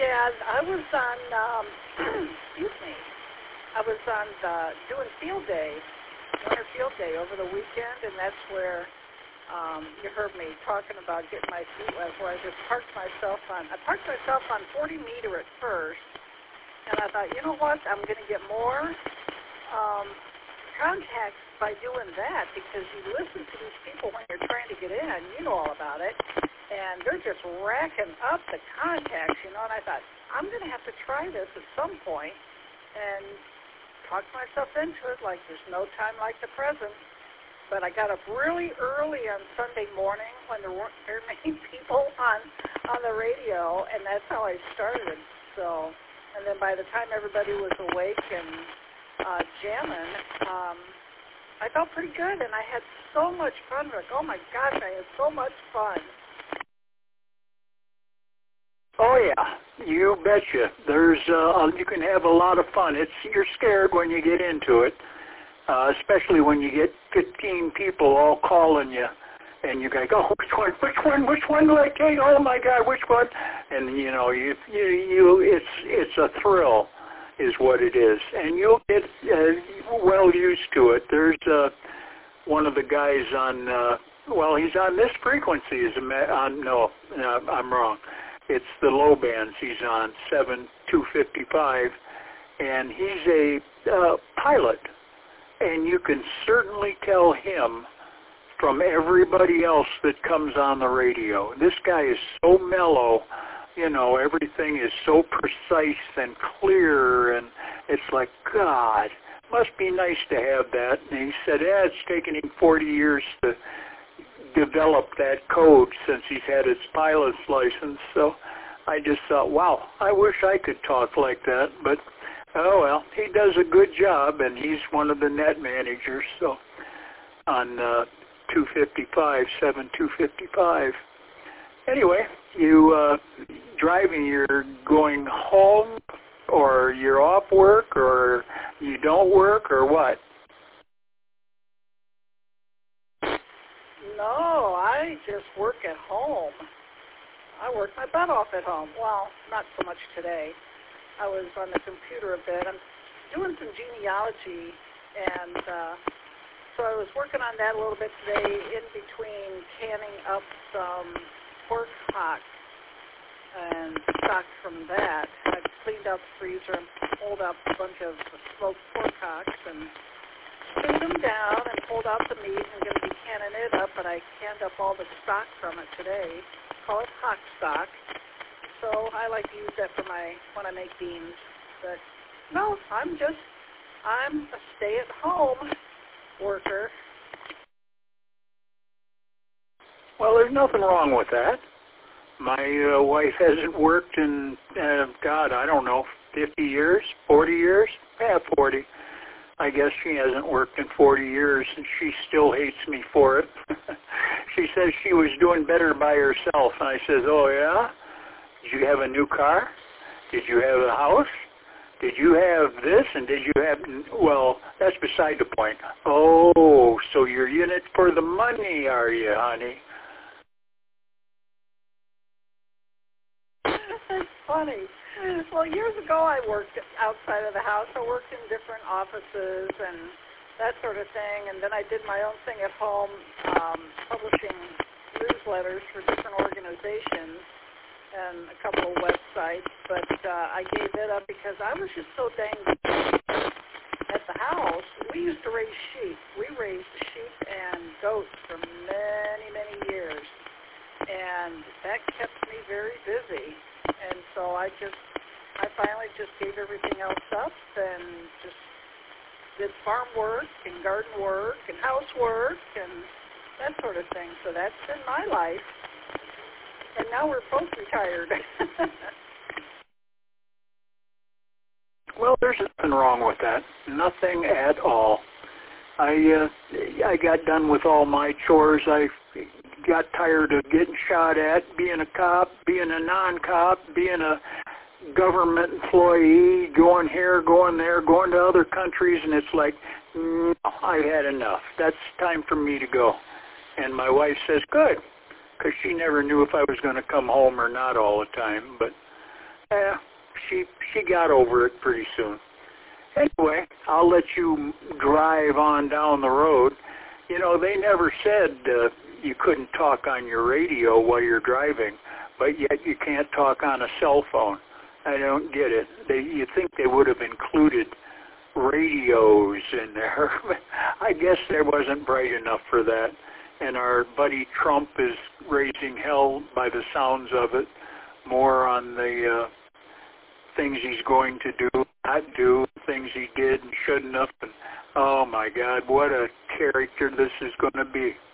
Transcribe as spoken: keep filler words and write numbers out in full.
Yeah, I was on, um, excuse me, I was on the, doing field day, winter field day over the weekend, and that's where um, you heard me talking about getting my feet wet, where I just parked myself on, I parked myself on forty meter at first, and I thought, you know what, I'm going to get more um, contacts by doing that, because you listen to these people when you're trying to get in, you know all about it, and they're just racking up the contacts, you know, and I thought, I'm going to have to try this at some point and talk myself into it like there's no time like the present. But I got up really early on Sunday morning when there weren't very many people on, on the radio, and that's how I started. So, and then by the time everybody was awake and uh, jamming, um, I felt pretty good, and I had so much fun. Like, oh my gosh, I had so much fun. Oh yeah, you betcha. There's uh, you can have a lot of fun. It's you're scared when you get into it, uh, especially when you get fifteen people all calling you, and you go, oh, which one, which one, which one do I take? Oh my God, which one? And you know, you you you, it's it's a thrill, is what it is, and you'll get uh, well used to it. There's uh, one of the guys on, uh, well, he's on this frequency. Is a ma- on no, no, I'm wrong. It's the low bands. He's on seven two fifty-five, and he's a uh, pilot, and you can certainly tell him from everybody else that comes on the radio. This guy is so mellow, you know, everything is so precise and clear, and it's like, God, must be nice to have that. And he said, yeah, it's taken him forty years to develop that code since he's had his pilot's license. So I just thought, wow, I wish I could talk like that. But, oh, well, he does a good job, and he's one of the net managers. So on uh, two fifty-five, seven two fifty-five. Anyway, you uh, driving, you're going home, or you're off work, or you don't work, or what? No, I just work at home. I work my butt off at home. Well, not so much today. I was on the computer a bit. I'm doing some genealogy, and uh, so I was working on that a little bit today in between canning up some pork hocks and stock from that. I cleaned out the freezer and pulled out a bunch of smoked pork hocks and cleaned them down and pulled out the meat. I'm going to be canning it up, but I canned up all the stock from it today. Call it hock stock. So I like to use that for my when I make beans. But no, I'm just I'm a stay-at-home worker. Well, there's nothing wrong with that. My uh, wife hasn't worked in, uh, God, I don't know, fifty years, forty years? Yeah, forty. I guess she hasn't worked in forty years, and she still hates me for it. She says she was doing better by herself, and I says, oh, yeah? Did you have a new car? Did you have a house? Did you have this, and did you have, well, that's beside the point. Oh, so you're in it for the money, are you, honey? That's funny. Well, years ago I worked outside of the house. I worked in different offices and that sort of thing, and then I did my own thing at home, um, publishing newsletters for different organizations and a couple of websites, but uh, I gave it up because I was just so dang busy at the house. We used to raise sheep. We raised sheep and goats for many, many years, and that kept me very busy. And so I just, I finally just gave everything else up and just did farm work and garden work and housework and that sort of thing. So that's been my life. And now we're both retired. Well, there's nothing wrong with that. Nothing at all. I uh, I got done with all my chores. I got tired of getting shot at, being a cop, being a non-cop, being a government employee, going here, going there, going to other countries, and it's like, no, I've had enough. That's time for me to go. And my wife says, good, because she never knew if I was going to come home or not all the time. But Yeah, she she got over it pretty soon. Anyway, I'll let you drive on down the road. You know, they never said uh, you couldn't talk on your radio while you're driving, but yet you can't talk on a cell phone. I don't get it. They, you'd think they would have included radios in there. I guess they wasn't bright enough for that. And our buddy Trump is raising hell by the sounds of it, more on the uh, things he's going to do, not do, things he did and shouldn't have. And, oh, my God, what a character this is going to be.